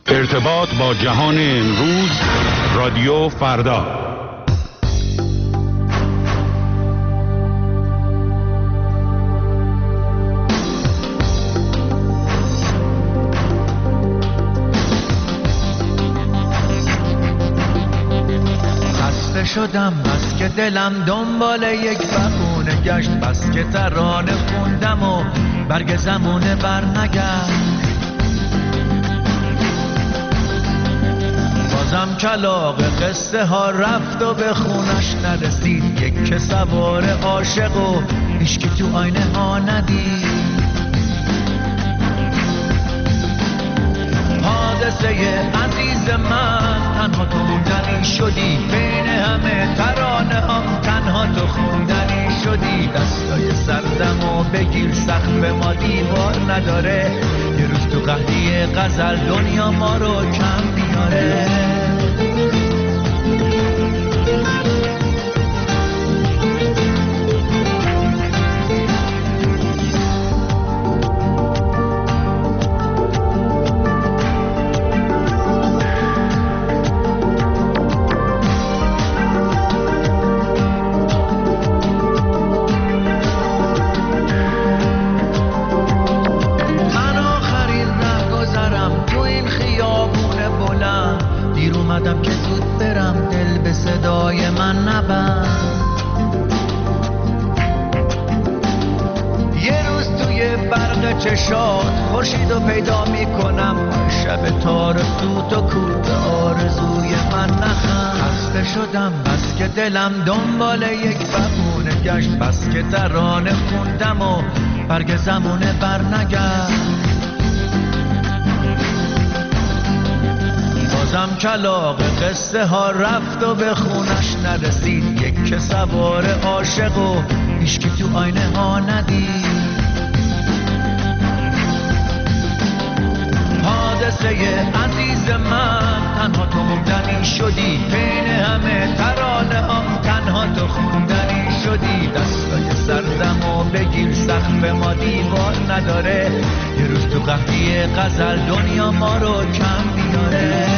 ارتباط با جهان امروز، رادیو فردا. خسته شدم بس که دلم دنبال یک بهونه گشت، بس که ترانه خوندم و برگ زمونه برنگشت. بازم کلاغ قصه ها رفت و به خونش نرسید، یک که سوار عاشق و هیچکی تو آینه ها ندید. حادثه عزیز من، تنها تو موندنی شدی، بین همه ترانه هم تنها تو خوندنی شدی. دستای سردم و بگیر، سقف ما دیوار نداره، یه روز تو قحطی غزل دنیا ما رو کم میاره. اومدم که زود برم، دل به صدای من نبند. یه روز توی برق چشات خورشید رو پیدا میکنم، شب تار سوت و کود آرزوی من نخند. خسته شدم بس که دلم دنبال یک بهونه گشت، بس که ترانه خوندم و برگ زمونه برنگشت. بازم کلاغ قصه ها رفت و به خونش نرسید، یک که سوار عاشق و هیچکی تو آینه ها ندید. حادثه عزیز من، تنها تو موندنی شدی، بین همه ترانه هم تنها تو خوندنی شدی. دستای سردم و بگیر، سقف ما دیوار نداره، یه روز تو قحطی غزل دنیا ما رو کم بیاره.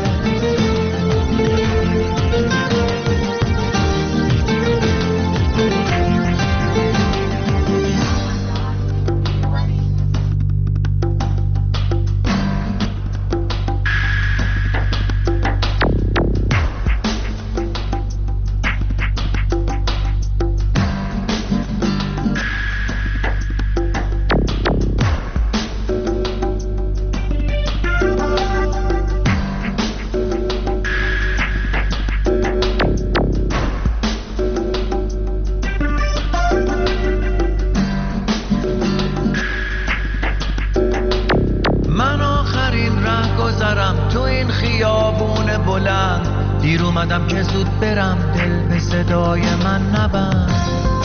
دیر اومدم که زود برم، دل به صدای من نبند.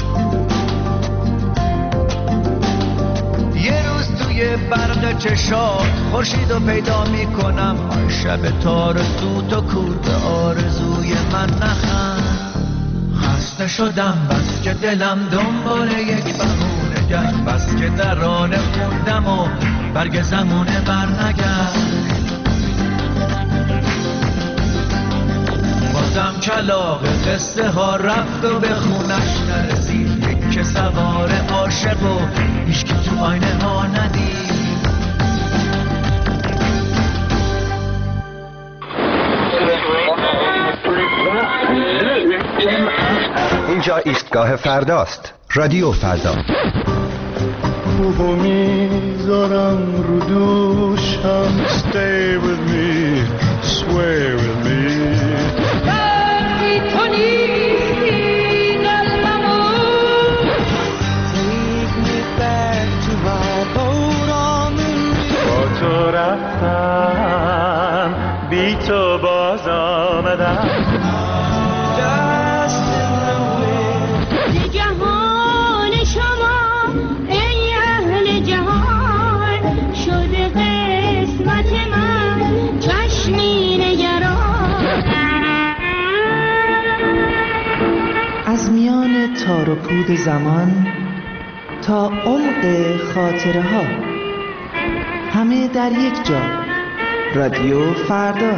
یه روز توی برق چشات خورشید رو پیدا میکنم، شب تار سوت و کور آرزوی من نخند. خسته شدم بس که دلم دنبال یک بهونه گشت، بس که ترانه خوندم و برگ زمونه برنگشت. بازم کلاغ قصه ها رفت و به خونش نرسید، یک که سوار عاشق و هیچکی تو آینه ها ندید. اینجا ایستگاه فرداست، رادیو فردا. خوبو میذارم رو دوشم، stay with me, sway with me. تو نیستی قلبمو، Take me back to my boat on the river. با تو رفتم، بی تو باز آمدم. از میان تار و پود زمان تا عمق خاطره ها، همه در یک جا. رادیو فردا.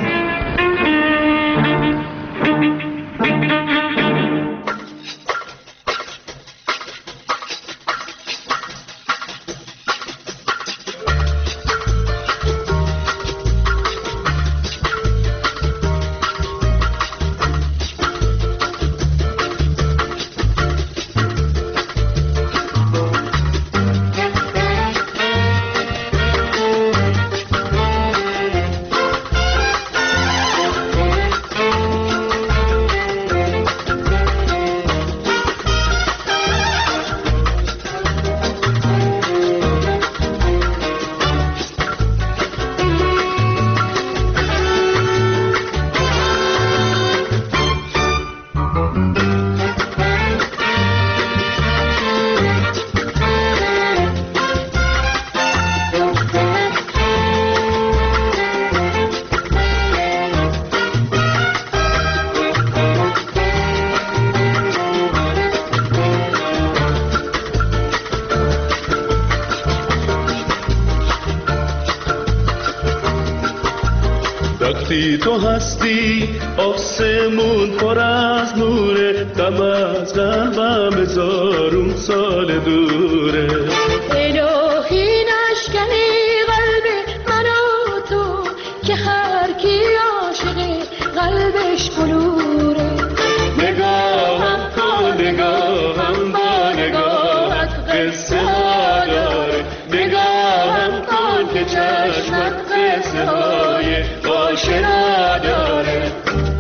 وقتی تو هستی آسمون پر از نوره، غم از قلبم هزارون سال دوره. الهی نشکنی قلب من و تو که هر کی عاشقه قلبش بلوره. نگاهم کن نگاهم با نگاهت قصه ها داره، نگاهم کن که چشمت قصه های آشنا داره.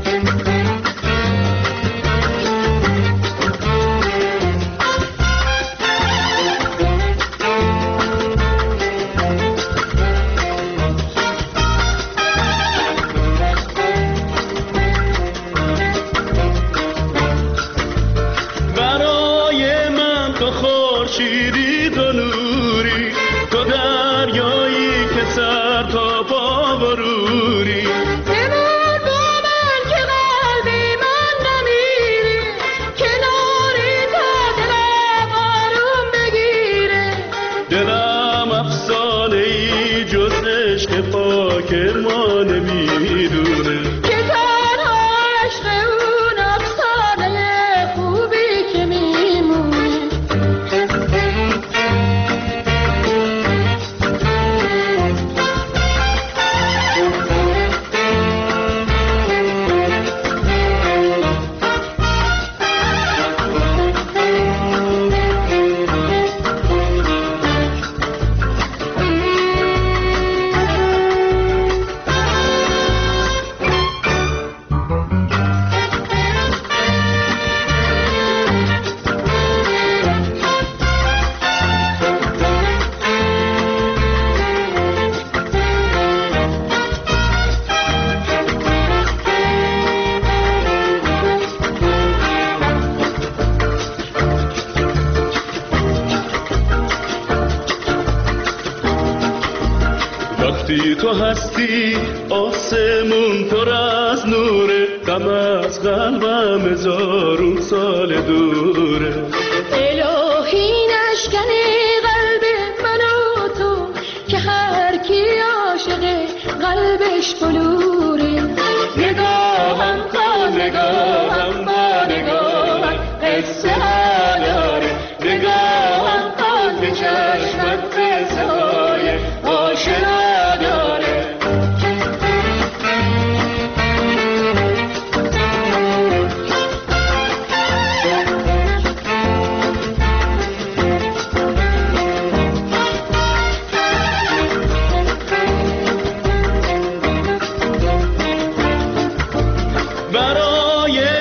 برای من تو خورشیدی تو نوری، تو دریایی که سر تا پا بروری. بمون با من که قلبی من نمیره، کناری تا دلم آروم بگیره. دلم افسانه ای جز عشق پاک ما نمیدونه، که تنها عشق اون افسانه خوبی که میمونه. وقتی تو هستی آسمون پر از نوره، غم از قلبم هزارون سال دوره. الهی نشکنی قلب من و تو که هر کی عاشقه قلبش بلوره. نگاهم کن نگاهم با نگاهت قصه ها داره، نگاهم کن که چشمت قصه های آشنا داره. برای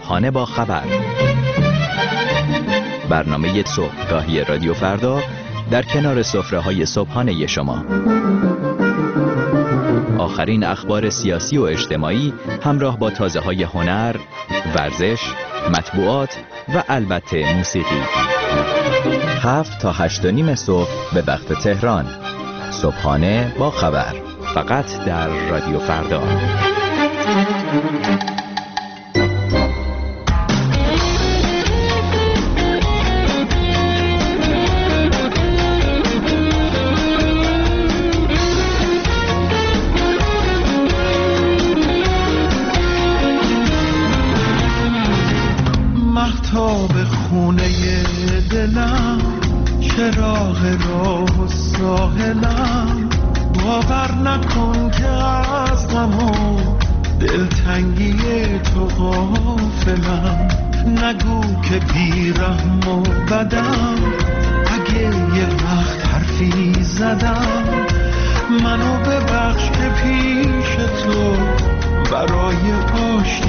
صبحانه با خبر، برنامه صبحگاهی رادیو فردا در کنار سفره‌های صبحانه شما. آخرین اخبار سیاسی و اجتماعی همراه با تازه‌های هنر، ورزش، مطبوعات و البته موسیقی. 7 تا 8:30 صبح به وقت تهران. صبحانه با خبر، فقط در رادیو فردا. مهتاب خونه دلم، چراغ راه و ساحلم، باور نکن که از غم و دلتنگی تو غافلم. نگو که بیرحم و بدم، اگه یه وقت حرفی زدم، منو ببخش که پیش تو برای آشتی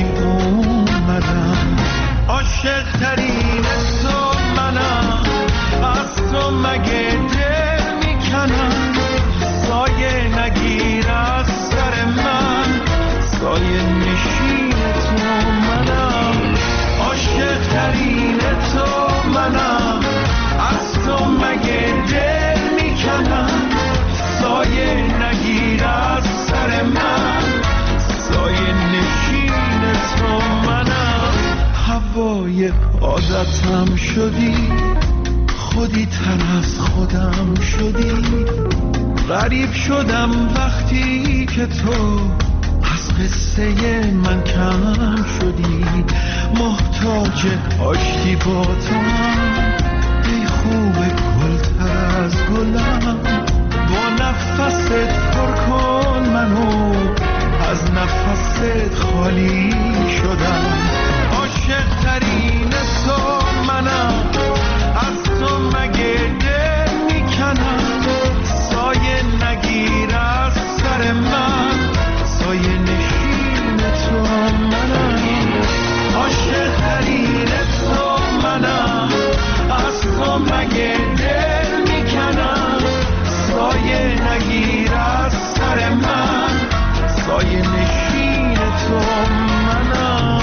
اومدم. عاشق ترین تو منم، از تو مگه دل میکنم. سایه نگیر از سر من، سایه نشین تو منم. عاشق ترین تو منم، از تو مگه دل میکنم. سایه نگیر از سر من، سایه نشین تو منم. هوای عادتم شدی، خودی تر از خودم شدی. غریب شدم وقتی که تو از قصه من کم شدی. محتاج آشتی با تو هم، ای خوب گل تر از گلم. با نفست پر کن منو، از نفست خالی شدم. عاشق ترین تو منم، از تو مگه دل میکنم. سایه نگیر از سر من، سایه نشین تو منم. عاشق ترین تو منم، از تو مگه دل میکنم. سایه نگیر از سر من، سایه نشین تو منم.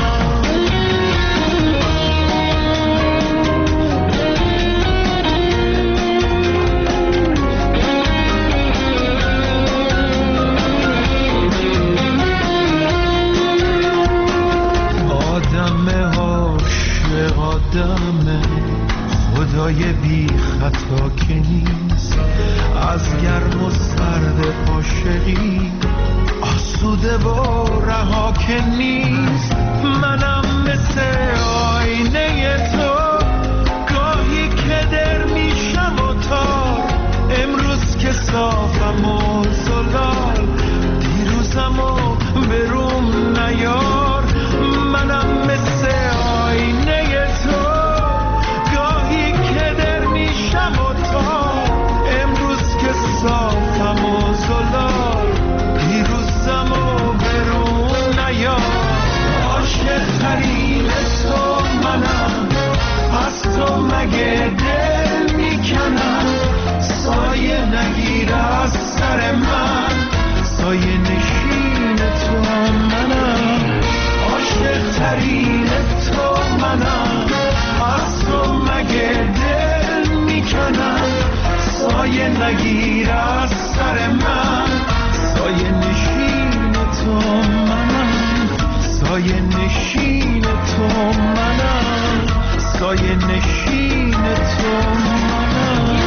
آدم خدای بی خطا که نیست، از گرم و سرد عاشقی آسوده و رها که نیست. منم مثل آینه تو، گاهی که در میشم و تار. امروز که صافم و زلال، دیروزم و بروم نیار. منم مثل آینه تو، گاهی که در میشم و تار. امروز که صافم و زلال، دیروزم و برون نیار. عاشق ترین تو منم، از تو مگه دل میکنم. سایه نگیر از سر من، سایه نشین تو منم. عاشق ترین تو منم، از تو مگه دل میکنم. سایه نگیر از سر من، سایه نشین تو منم. سایه نشین تو منم، سایه نشین تو منم.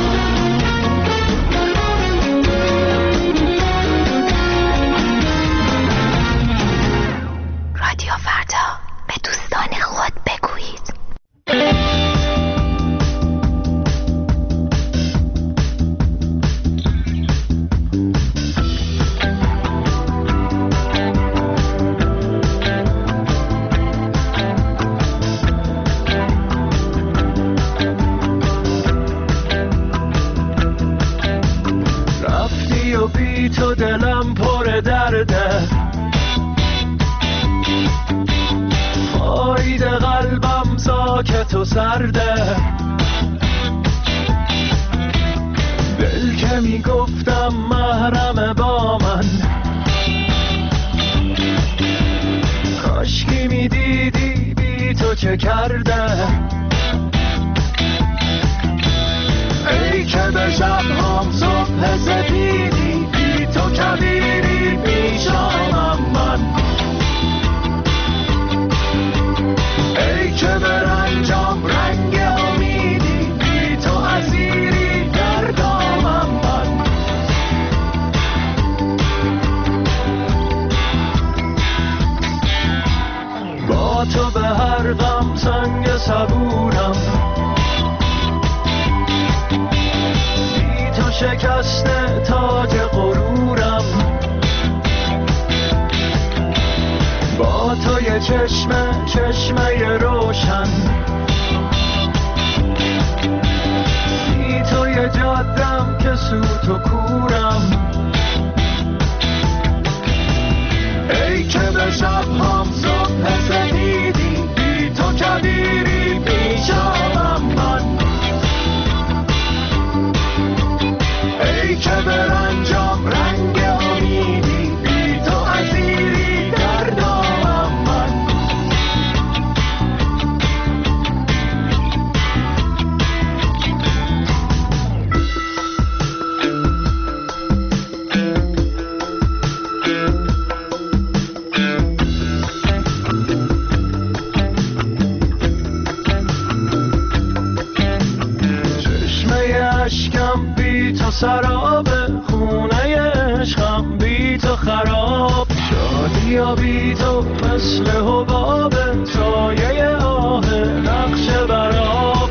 رادیو فردا، به دوستان خود بگویید. رفتی و بی تو دلم پر درده، فایده سرده، دل که میگفتم محرم با من، کاشکی میدیدی بی تو چه کرده. ای که به شب‌هام صبح سپیدی، بی تو کبیری پیشامم من. ای که به رنجام رنگ امیدی، بی تو اسیری در دامم من. با تو به هر غم سنگ صبورم، بی تو شکسته تاج غرورم. با تو یه چشمه روشن، بی تو یه جادم که سوت و کورم. ای که به شب‌هام صبح سپیدی، بی تو کبیری پیشامم من. ای که به رنجام رنگ امیدی، بی تو اسیری در دامم من. سراب خونه عشقم، بی تو خراب. شادی و بی تو مثل حباب، سایه آه نقش براب.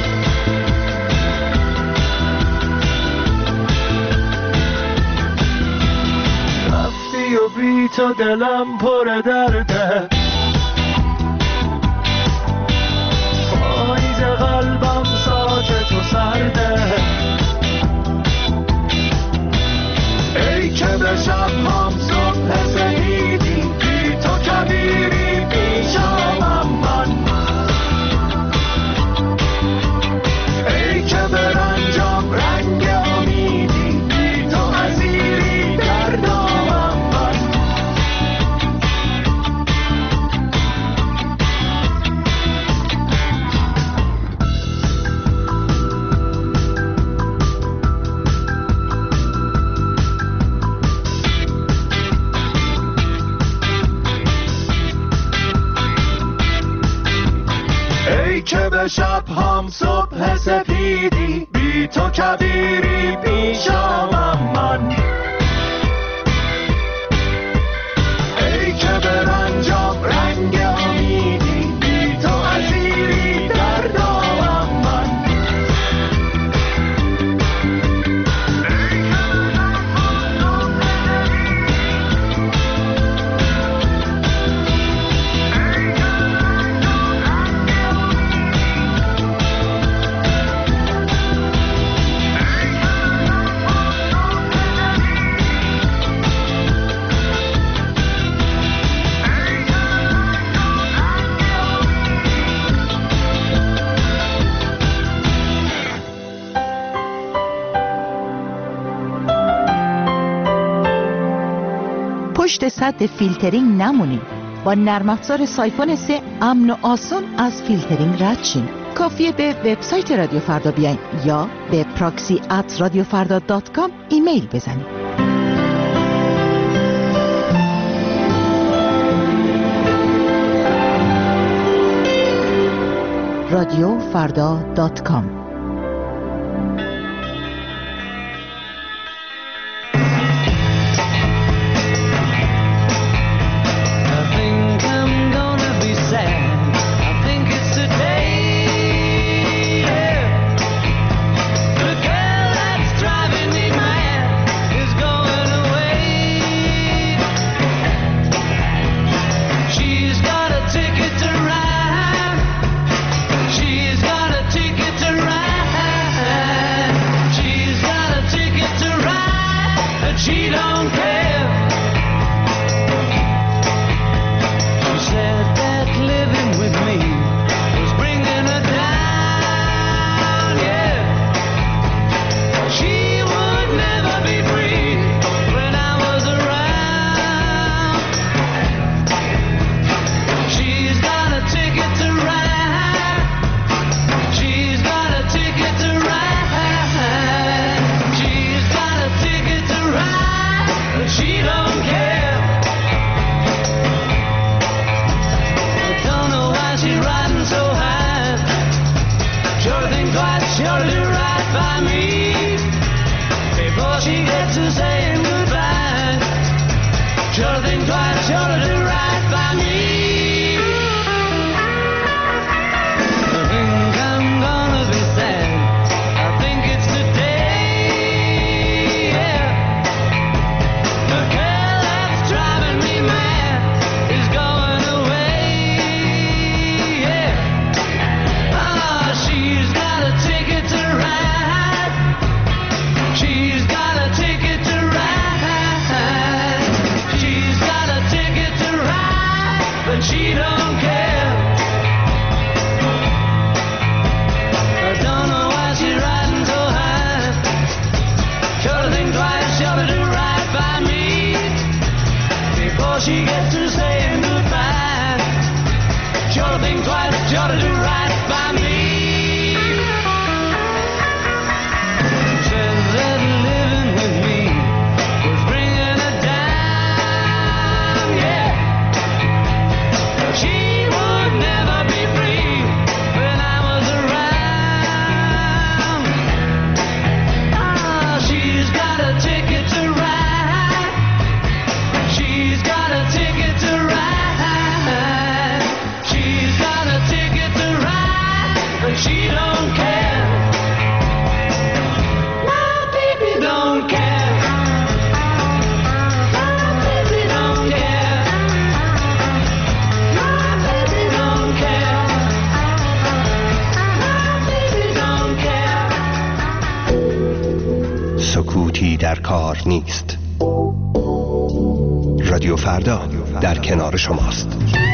رفتی و بی تو دلم پر درده، پاییز قلبم ساز تو سرده. ای که به شب‌هام صبح سپیدی، بی تو کبیری پیشامم من. ای که به رنجام رنگ امیدی، بی تو اسیری در دامم من. ای که به شب‌هام صبح سپیدی، بی تو کبیری پیشامم من. ای که به رنجام رنگ امیدی، بی تو اسیری در دامم من. پشت سد فیلترینگ نمونید. با نرم افزار سایفون 3 امن و آسان از فیلترینگ رد شین. کافیه به وبسایت رادیو فردا بیاین یا به proxy@radiofarda.com ایمیل بزنید. radiofarda.com She's got a ticket to ride. sure to do right by me. I think I'm gonna be sad. I think it's today, yeah. The girl that's driving me mad is going away, yeah. Ah, she's got a ticket to ride. She's got a ticket to ride. She's got a ticket to ride, but she don't care. I don't know why she's riding so high. Sure to think twice, sure to do right by me before she gets to saying goodbye. Sure to think twice, sure to do right by me. Says that living with me was bringing her down, yeah. But she would never be free when I was around. Ah, she's got a ticket to ride. She's got a ticket to ride. She's got a ticket to ride, but she don't care. My baby don't care. My baby don't care. My baby don't care. My baby don't care. سکوتی در کار نیست. رادیو فردا در کنار شماست.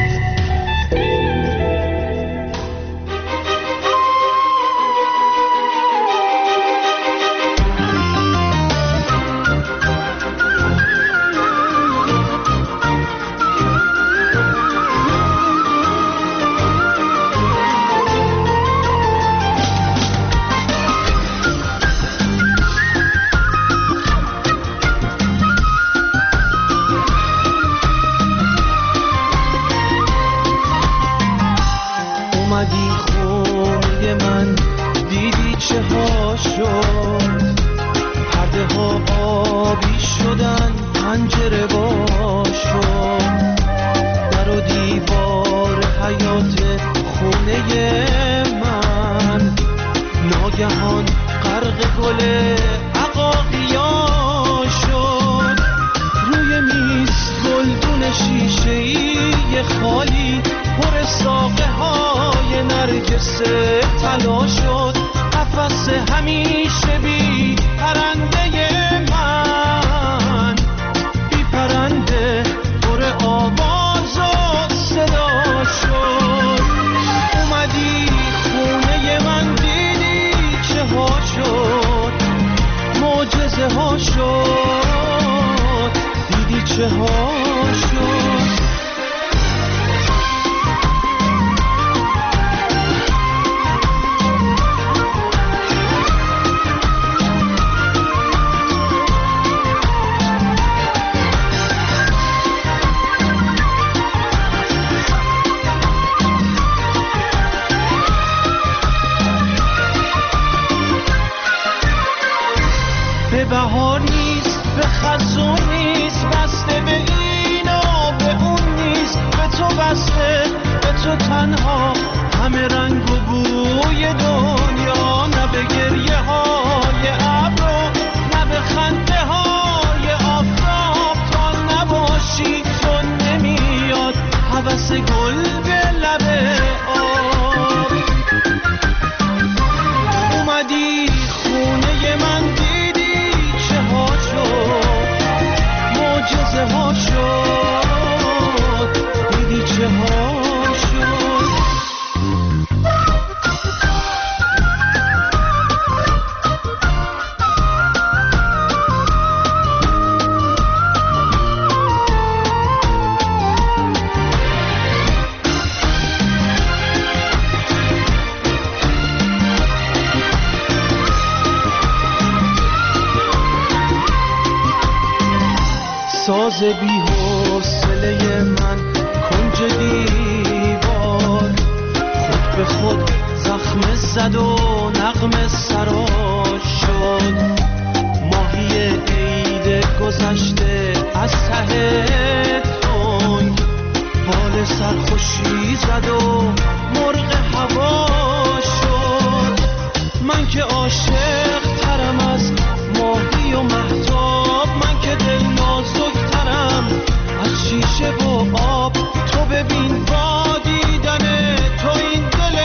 اومدی خونه من، دیدی چه ها شد. پرده ها آبی شدن، پنجره وا شد. در و دیوار حیات خونه من ناگهان غرق گل عقاقیا شد. روی میز گلدون شیشه‌ای خالی پر ساقه های نرگس طلا شد. قفس همیشه بی پرنده من، بی پرنده پر آواز و صدا شد. اومدی خونه من، دیدی چه ها شد. معجزه ها شد، دیدی چه ها شد. به بهار نیست، به خزون نیست، بسته به این و به اون نیست. به تو بسته، به تو تنها، همه رنگ و بوی دنیا. نه به گریه های ابر، نه به خنده های آفتاب. تا نباشی تو نمیاد هوس گل به لب آب. اومدی خونه من، دیدی چه ها شد. معجزه ها شد، دیدی چه ها شد. ساز بی حوصله من کنج دیوار، خود به خود زخم زد و نغمه سراش شد. ماهی عید گذشته از ته تو سرخوشی زد و مرغ هوا شد. من که عاشق ترم از ماهی و مهتاب، من که دل نازک ترم از شیشه و آب. تو ببین با دیدن تو این دل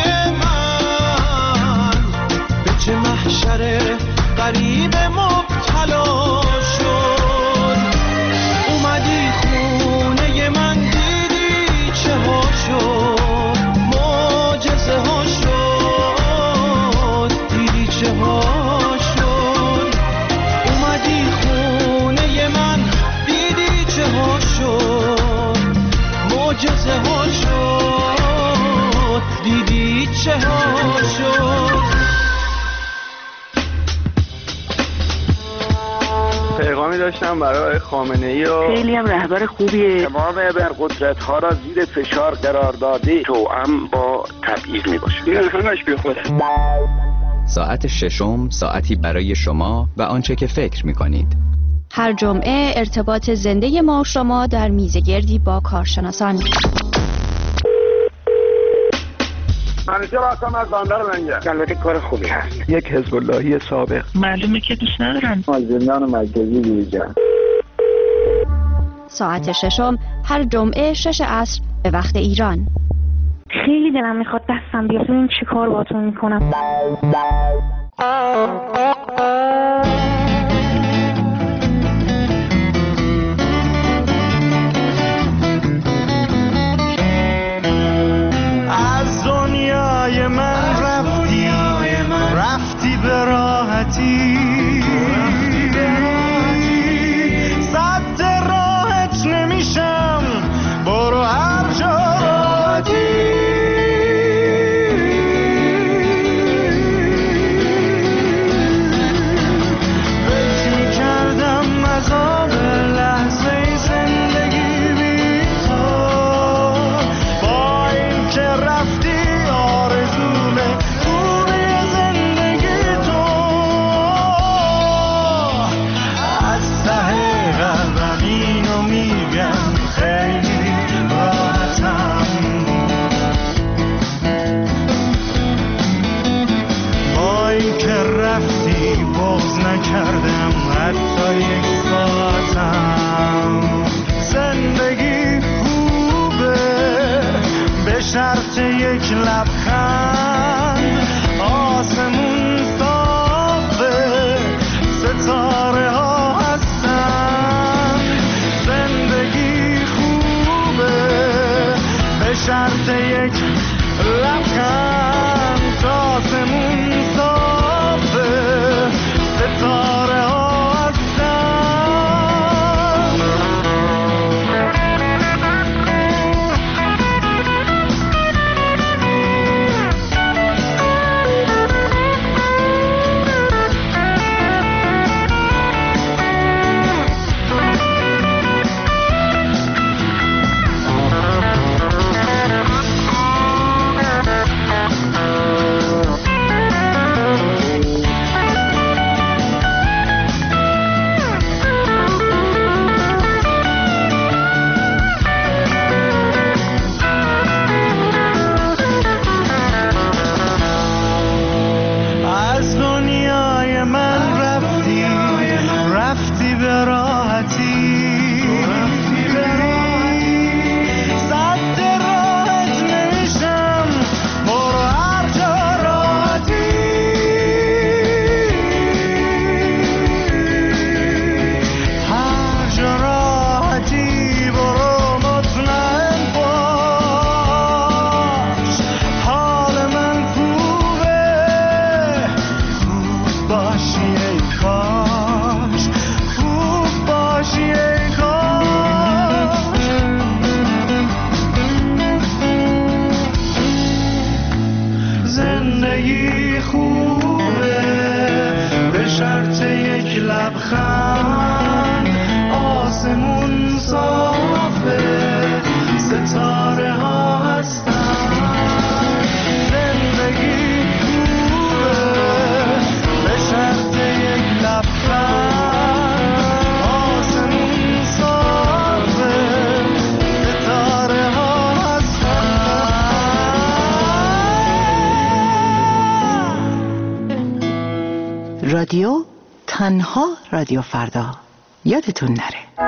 من به چه محشر غریب مبتلا شد. اومدی خونه من دیدی چه ها شد، معجزه ها شد، دیدی چه ها شد. اومدی خونه من دیدی چه ها شد، معجزه ها شد، دیدی چه ها شد. پیغامی داشتم برای خامنه‌ای و خیلی هم رهبر خوبیه. تمام ابرقدرت‌ها را زیر فشار قرار داده، توأم با تبعیض میباشه. این همش بیخوده. ساعت ششم ساعتی برای شما و آنچه که فکر می‌کنید. هر جمعه ارتباط زنده ما شما در میزگردی با کارشناسان. همیشه واسم از بندر لنگه. البته کار خوبی هست. یک حزب اللهی سابق. معلومه که دوست ندارن. از زندان مرکزی بیرون. ساعت ششم هر جمعه 6 عصر به وقت ایران. خیلی دلم میخواد دستم بیاد این چی کار باتون میکنم. از دنیای من رفتی به راحتی، صد راحت نمیشم، برو هر جا راحتی. فکر کردم از آب لحظه زندگی بی تو، با این که رفتی آرزومه خوبی زندگی تو. از ته قلبم اینو میگم خیلی راحتم، با این که رفتی بغض نکردم حتی یک ساعتم. زندگی خوبه به شرط یک لبخند، آسمون صافه ستاره ها هستن. زندگی خوبه به شرط یک لبخند، آسمون صافه ستاره ها هستن. رادیو، تنها رادیو فردا. یادتون نره.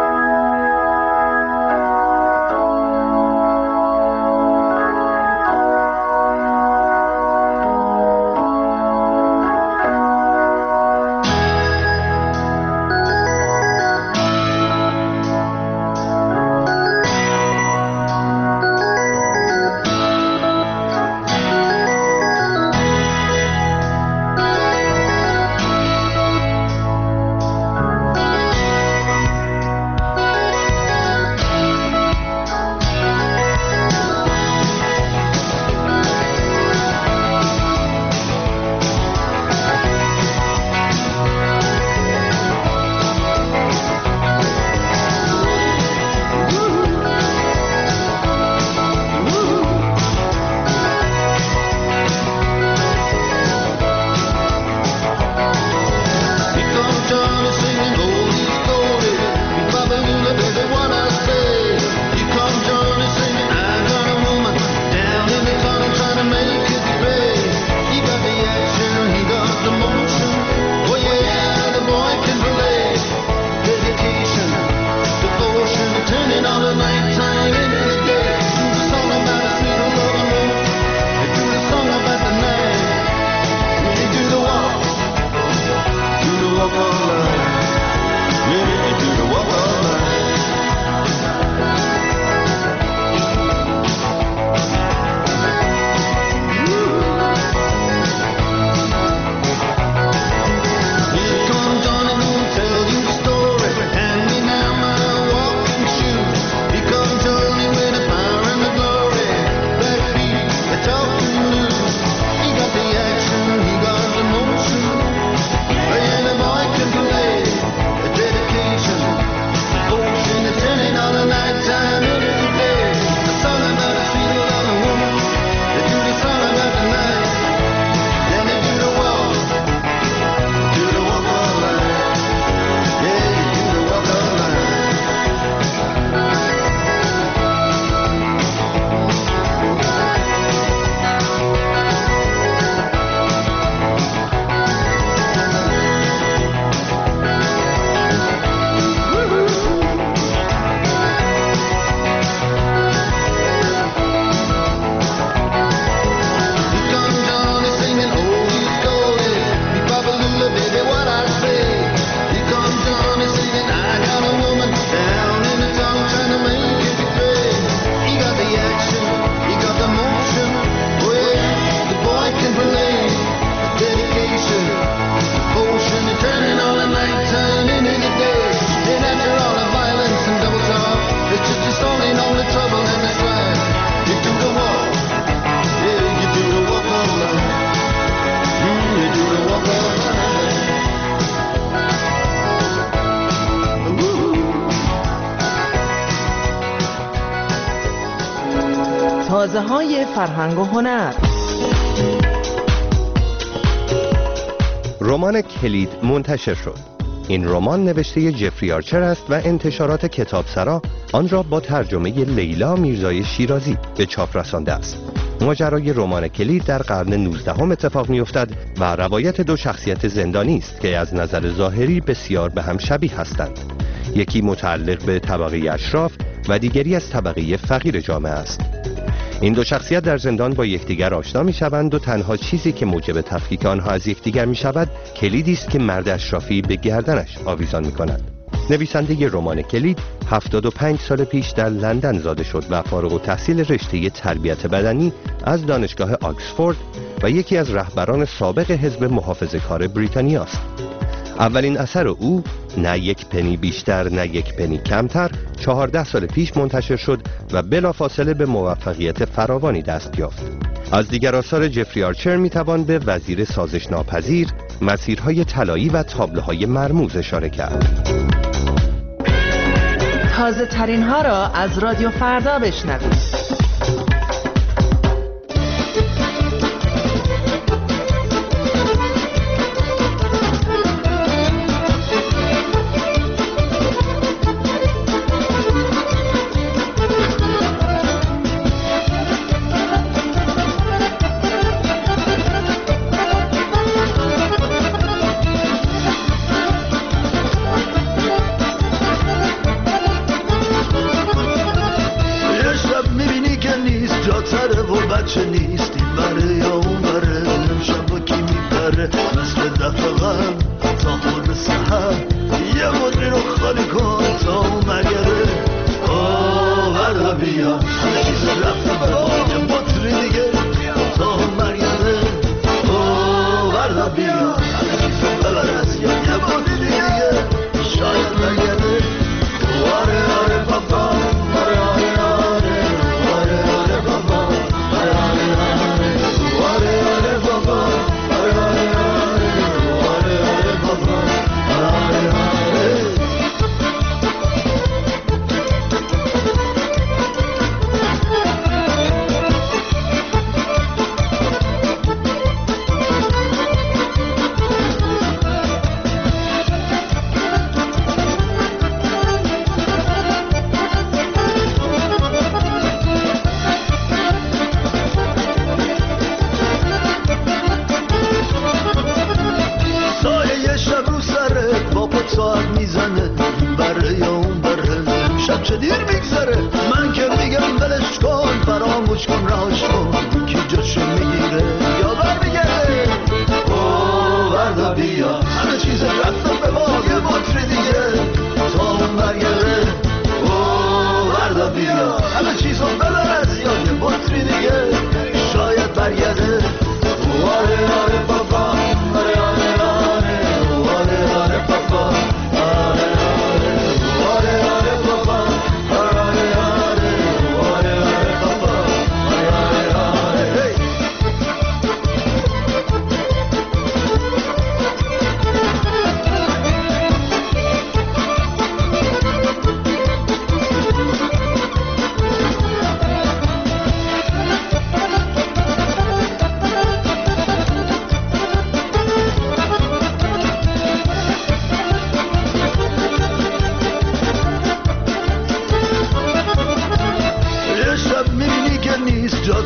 تازه‌های فرهنگ و هنر. رمان کلید منتشر شد. این رمان نوشته جفری آرچر است و انتشارات کتابسرا آن را با ترجمه لیلا میرزای شیرازی به چاپ رسانده است. ماجرای رمان کلید در قرن 19 اتفاق می‌افتد و روایت دو شخصیت زندانی است که از نظر ظاهری بسیار به هم شبیه هستند. یکی متعلق به طبقه اشراف و دیگری از طبقه فقیر جامعه است. این دو شخصیت در زندان با یکدیگر آشنا می‌شوند و تنها چیزی که موجب تفکیک آنها از یکدیگر می‌شود کلیدی است که مرد اشرافی به گردنش آویزان می‌کند. نویسنده رمان کلید 75 سال پیش در لندن زاده شد و فارغ التحصیل رشته تربیت بدنی از دانشگاه آکسفورد و یکی از رهبران سابق حزب محافظه‌کار بریتانیا است. اولین اثر او نه یک پنی بیشتر نه یک پنی کمتر 14 سال پیش منتشر شد و بلافاصله به موفقیت فراوانی دست یافت. از دیگر آثار جفری آرچر میتوان به وزیر سازش ناپذیر، مسیرهای طلایی و تابلوهای مرموز اشاره کرد. تازه ترین ها را از رادیو فردا بشنوید.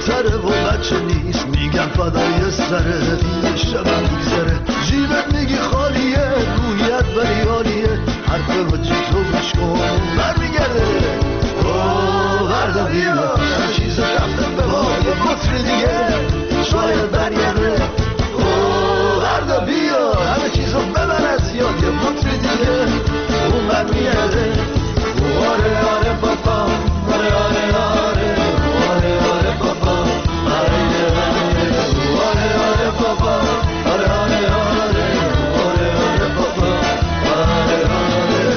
کمتره و بچه نیست میگم فدای سره شبم میگذره جیبت میگی خالیه رویت ولی عالیه حرف با تو گوش کن برمیگرده وردا بیا همه چیز رفتن به یه مطر دیگه شاید برگرده وردا بیا همه چیزو ببر از یاد یه مطر دیگه اون برمیگرده آره آره بابا آره آره آره آره آره بابا آره آره آره آره بابا آره آره آره آره آره بابا آره آره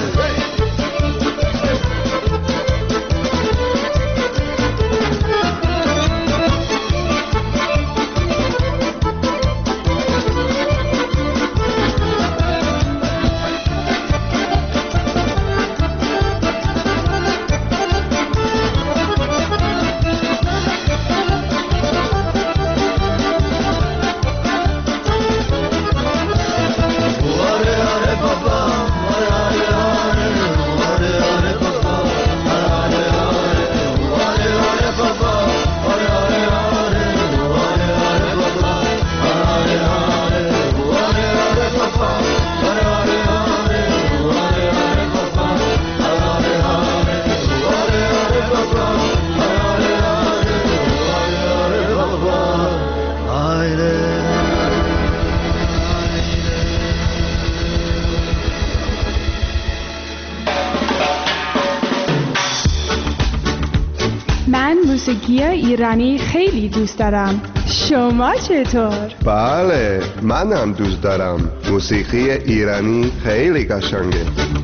موسیقی ایرانی خیلی دوست دارم. شما چطور؟ بله، منم دوست دارم. موسیقی ایرانی خیلی قشنگه.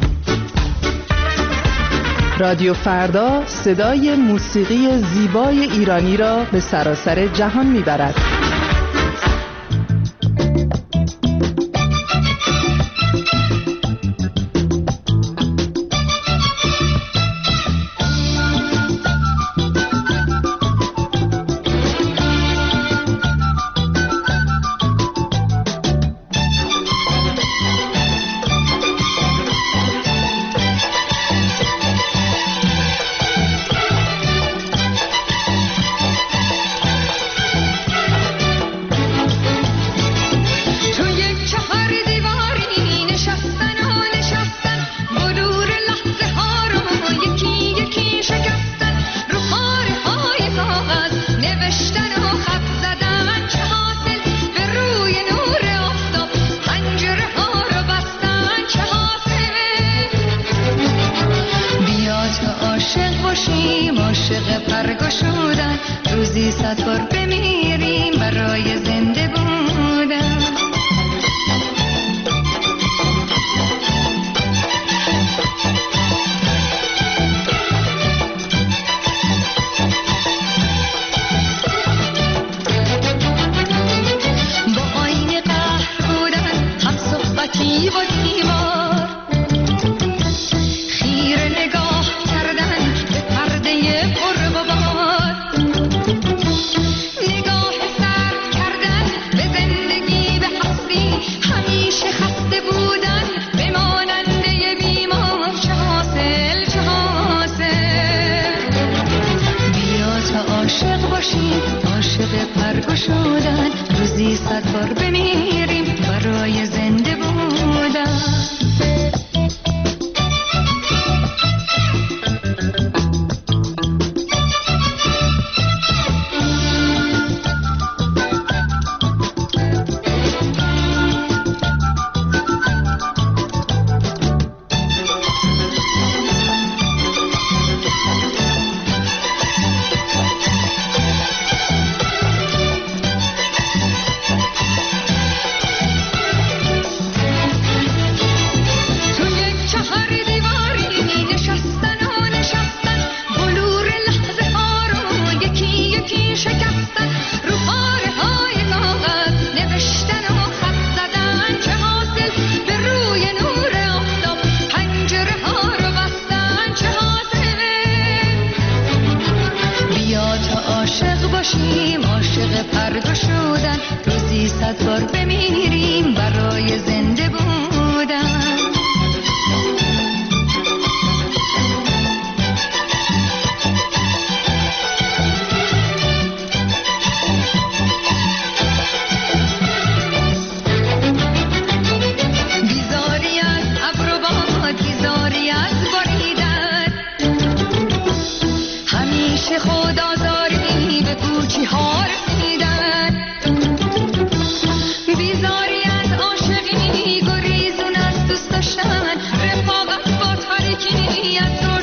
رادیو فردا صدای موسیقی زیبای ایرانی را به سراسر جهان میبرد.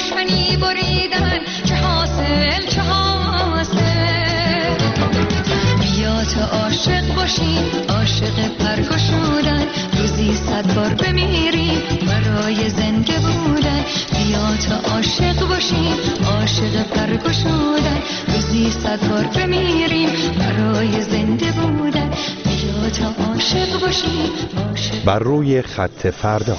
دشمنی بریدن چه حاصل چه حاصل. بیا تا عاشق باشیم عاشق پرگشودن، روزی 100 بار بمیریم برای زنده بودن. بیا تا عاشق باشیم عاشق پرگشودن، روزی 100 بار بمیریم برای زنده بودن. بیا تا عاشق باشیم عاشق. بر روی خط فردا.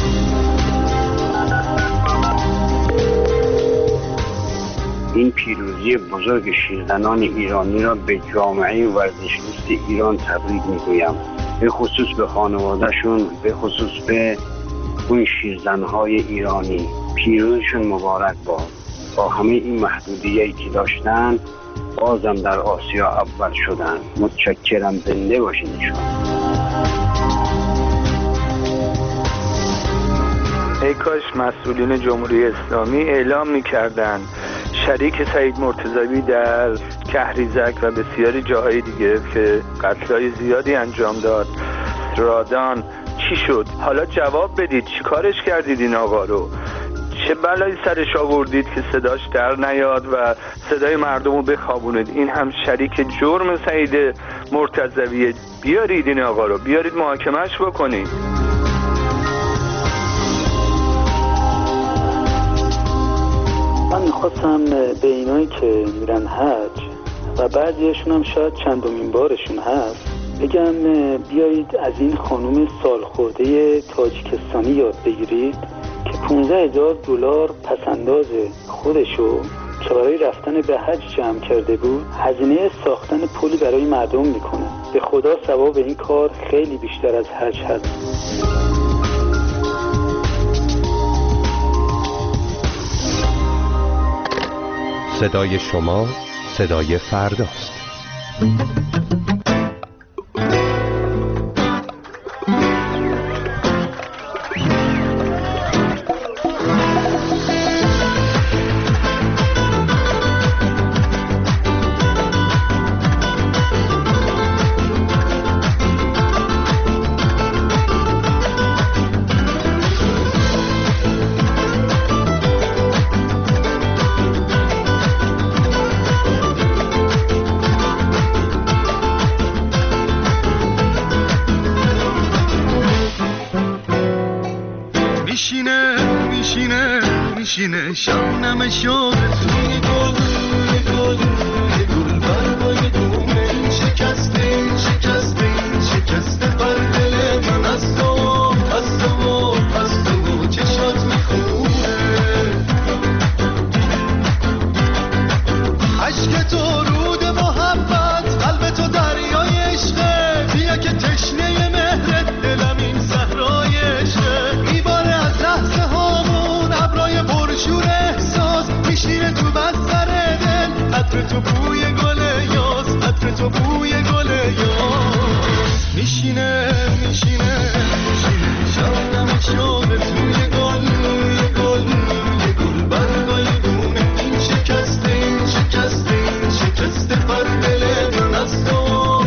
این پیروزی بزرگ شیرزنان ایرانی را به جامعه ورزشدوست ایران تبریک میگویم، به خصوص به خانوادهشون، به خصوص به اون شیرزنهای ایرانی. پیروزشون مبارک باد. با همه این محدودیتی که داشتن بازم در آسیا اول شدن. متشکرم، زنده باشین شما. ای کاش مسئولین جمهوری اسلامی اعلام می‌کردند شریک سعید مرتضوی در کهریزک و بسیاری جاهای دیگه که قتل‌های زیادی انجام داد، رادان، چی شد؟ حالا جواب بدید، چی کارش کردید این آقا رو؟ چه بلایی سرش آوردید که صداش در نیاد و صدای مردم رو بخوابونید؟ این هم شریک جرم سعید مرتضویه. بیارید این آقا رو، بیارید محاکمه‌اش بکنید. من میخواستم به اینایی که میرن حج و بعضیشون هم شاید چندمین بارشون هست بگم بیایید از این خانوم سالخورده تاجیکستانی یاد بگیرید که 15,000 دلار پسنداز خودشو که برای رفتن به حج جمع کرده بود هزینه ساختن پلی برای مردم میکنه. به خدا ثواب این کار خیلی بیشتر از حج هست. صدای شما صدای فرداست. میشینه شبنم شد توی گل گل گل برای دومه شکسته بر دل من از تو چشات میخونه عشق تو رود محبت قلب تو دریای عشقه بیا که تشنه مهرت دلم این صحرای عشقه میباره از لحظه هامون ابرای پرشور احساس میشینه تو بستر دل عطر تو بوی گل یاس عطر تو بوی گل یاس میشینه شبنم شده توی گل برگای دونه این شکسته پر دل من از تو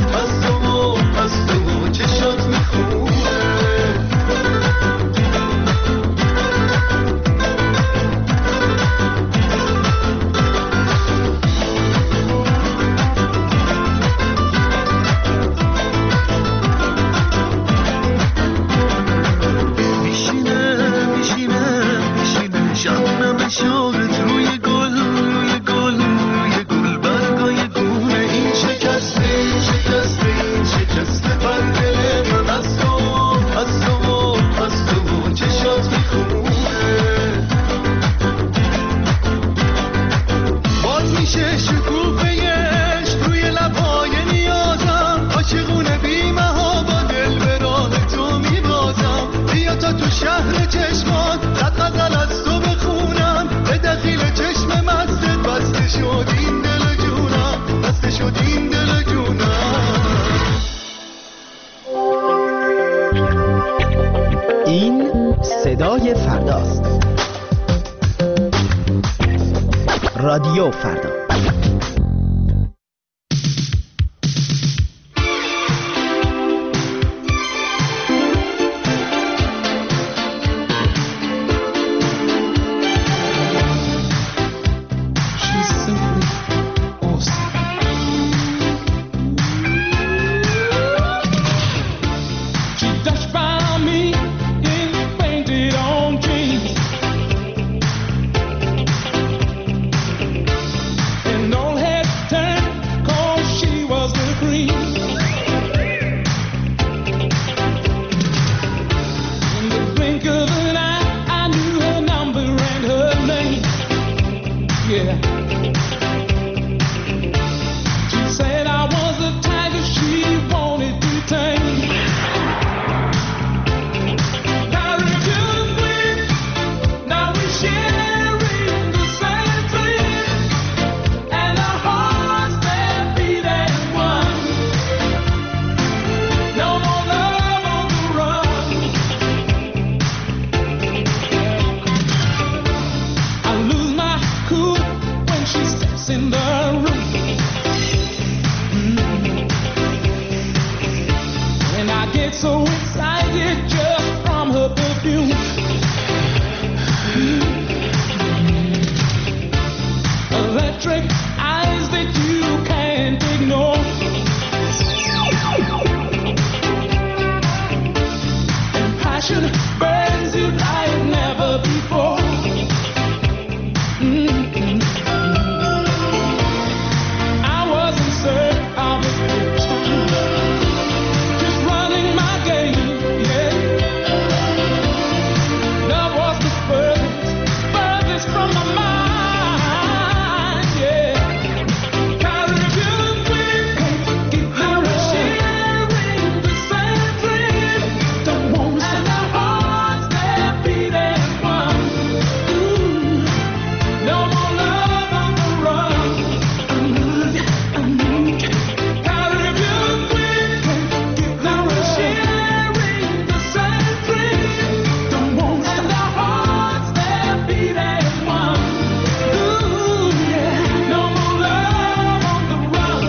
چشات میخونه میشینه شبنم شده توی گل برگای دونه این شکسته پر دل من از تو چشات میخونه باز میشه شکوفه‌اش روی لبای نیازم عاشقونه بی‌مها با دل به راه تو میبازم بیا تا تو شهر چشمات صد غزل از تو بخونم به دخیل چشم مستت بسته شد این دل جونم این صدای فرداست. رادیو فردا. dance in the room. And I get so excited just from her perfume. Electric eyes that you can't ignore. And passion burns you like never before. I wasn't certain of it, just running my game, yeah. Love was the furthest from my mind, yeah. Caribbean queen, I was sharing the same dream. Don't want to and our hearts that beat as one. Ooh, no more love on the run. Caribbean queen, I was sharing the same dream. Don't want and our hearts that beat as one. Ooh, yeah, no more love on the run.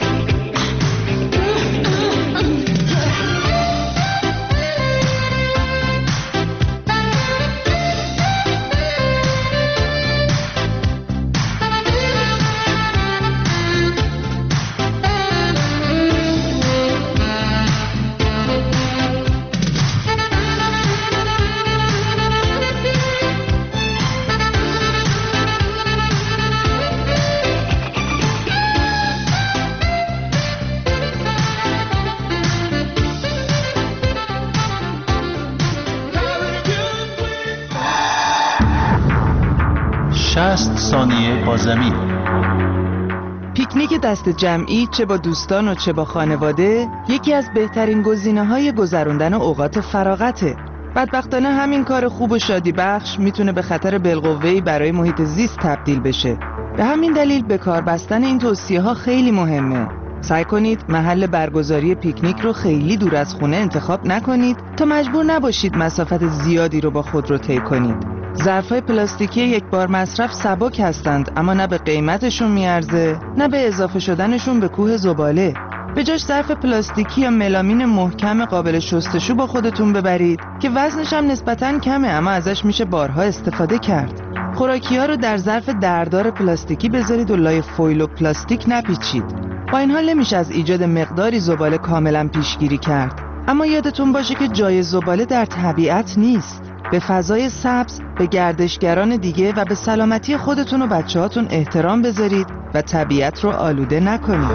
شصت ثانیه با زمین. پیکنیک دست جمعی چه با دوستان و چه با خانواده یکی از بهترین گزینه‌های گذراندن اوقات فراغته. بدبختانه همین کار خوب و شادی بخش میتونه به خطر بالقوه‌ای برای محیط زیست تبدیل بشه. به همین دلیل به کار بستن این توصیه‌ها خیلی مهمه. سعی کنید محل برگزاری پیکنیک رو خیلی دور از خونه انتخاب نکنید تا مجبور نباشید مسافت زیادی رو با خود رو طی کنید. ظرف‌های پلاستیکی یک بار مصرف سبک هستند، اما نه به قیمتشون میارزه نه به اضافه شدنشون به کوه زباله. به جاش ظرف پلاستیکی یا ملامین محکم قابل شستشو با خودتون ببرید که وزنش هم نسبتاً کمه اما ازش میشه بارها استفاده کرد. خوراکی‌ها رو در ظرف دردار پلاستیکی بذارید و لای فویل و پلاستیک نپیچید. با این حال نمیشه از ایجاد مقداری زباله کاملاً پیشگیری کرد. اما یادتون باشه که جای زباله در طبیعت نیست. به فضای سبز، به گردشگران دیگه و به سلامتی خودتون و بچه‌هاتون احترام بذارید و طبیعت رو آلوده نکنید.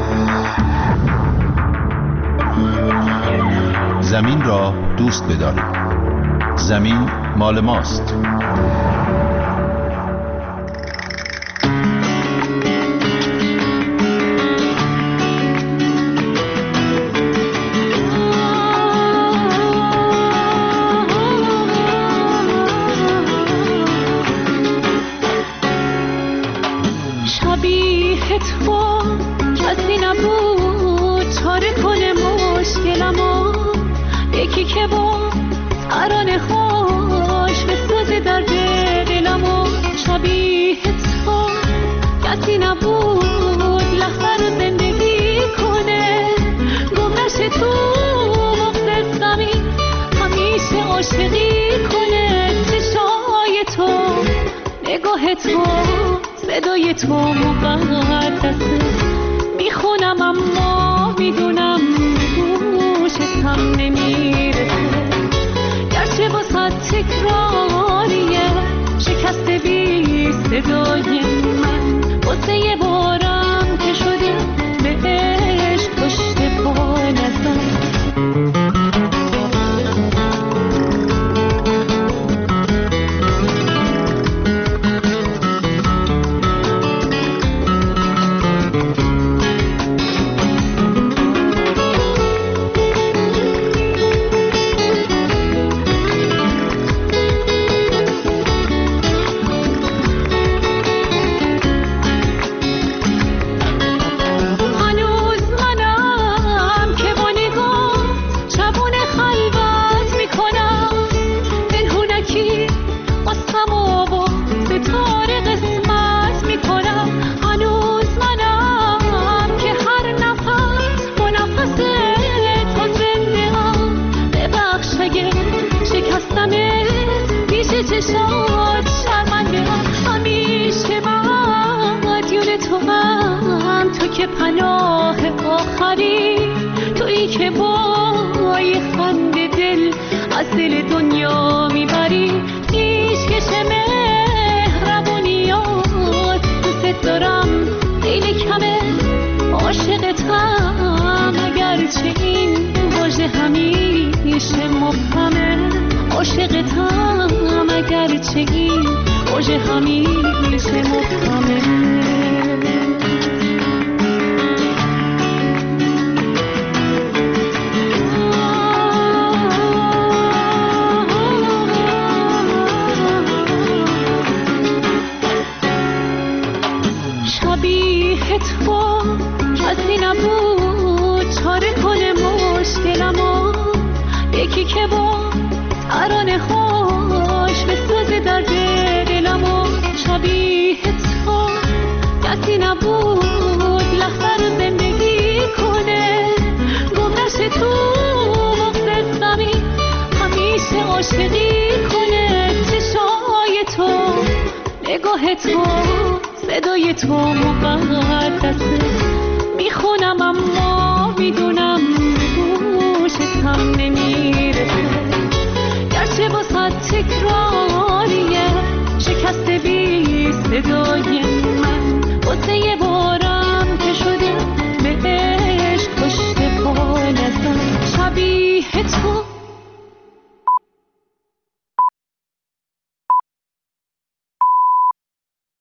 زمین را دوست بدارید. زمین مال ماست. که با ترانه خوش بسازه درد دلمو شبیه تو کسی نبود لحظه رو زندگی کنه گمرش تو مقصد زمین همیشه عاشقی کنه چشای تو نگاه تو صدای تو مقدسه میخونم اما میدونم گوشتم نمیرسه گرچه با صد تکراریه شکست بی صدای من واسه یه بارم که شده به عشق پشت پا نزن میبری، تویی که با یه خنده دل از دل دنیا میبری. پیشکش مهربونیات دوست دارم، خیلی کمه عاشقتم، اگرچه این واژه همیشه مبهمه. عاشقتم اگرچه این واژه همیشه مبهمه. شبیه تو کسی نبود چاره کنه مشکلمو، یکی که با ترانه هاش بسازه درد دلمو. شبیه تو کسی نبود لحظه رو زندگی کنه، گم نشه تو مغز زمین همیشه عاشقی کنه. چشای تو، نگاه تو، صدای تو مقدسه، میخونم اما میدونم گوشتم نمیرسه. گرچه با صد تکراریه شکست بی صدای